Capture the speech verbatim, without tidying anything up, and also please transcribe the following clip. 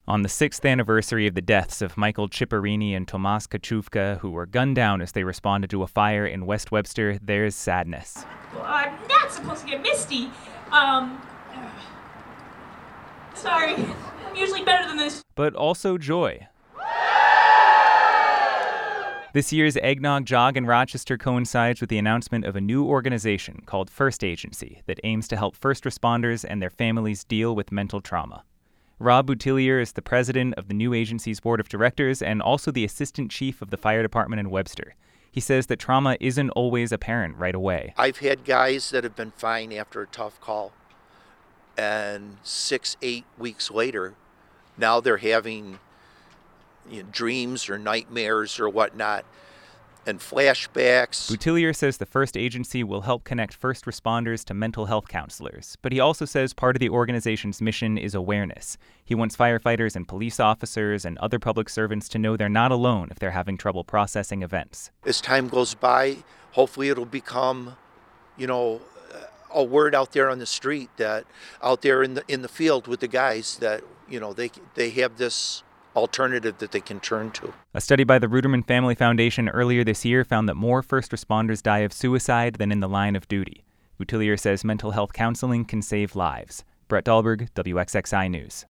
On the sixth anniversary of the deaths of Michael Ciparini and Tomas Kachuvka, who were gunned down as they responded to a fire in West Webster, there's sadness. Well, I'm not supposed to get misty. Um, sorry, I'm usually better than this. But also joy. This year's Eggnog Jog in Rochester coincides with the announcement of a new organization called First Agency that aims to help first responders and their families deal with mental trauma. Rob Boutillier is the president of the new agency's board of directors and also the assistant chief of the fire department in Webster. He says that trauma isn't always apparent right away. I've had guys that have been fine after a tough call, and six, eight weeks later, now they're having you know, dreams or nightmares or whatnot, and flashbacks. Boutillier says the First Agency will help connect first responders to mental health counselors, but he also says part of the organization's mission is awareness. He wants firefighters and police officers and other public servants to know they're not alone if they're having trouble processing events. As time goes by, hopefully it'll become, you know, a word out there on the street, that out there in the in the field with the guys, that, you know, they they have this alternative that they can turn to. A study by the Ruderman Family Foundation earlier this year found that more first responders die of suicide than in the line of duty. Boutillier says mental health counseling can save lives. Brett Dahlberg, W X X I News.